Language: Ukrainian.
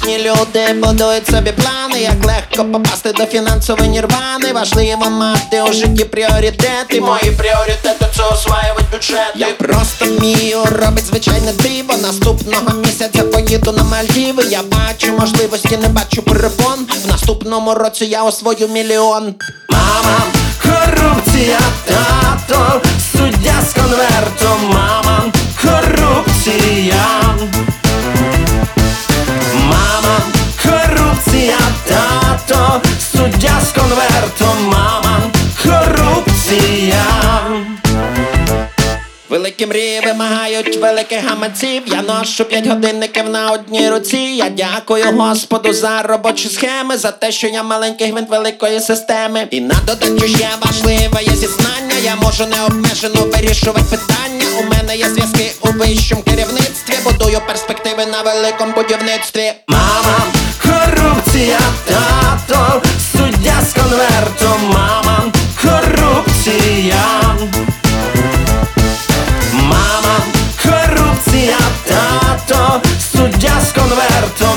Успішні люди будують собі плани, як легко попасти до фінансової нірвани. Важливо мати у житті пріоритети. Мої пріоритети — це осваювати бюджети. Я просто вмію робить звичайне диво. Наступного місяця поїду на Мальдіви. Я бачу можливості, не бачу перепон. В наступному році я освою мільйон. Мама, корупція, тато, суддя з конвертом. Мама, корупція. Мама, корупція, тато, суддя з конвертом. Мама, корупція. Великі мрії вимагають великих гаманців. Я ношу 5 годинників на одній руці. Я дякую Господу за робочі схеми, за те, що я маленький гвинт великої системи. І на додачу ще важливе є зізнання. Я можу необмежено вирішувати питання. У мене є зв'язки у вищому керівництві. Будую перспективи на великому будівництві. Мама, корупція, тато, суддя з конвертом. Мама, корупція. Мама, корупція, тато, суддя з конвертом.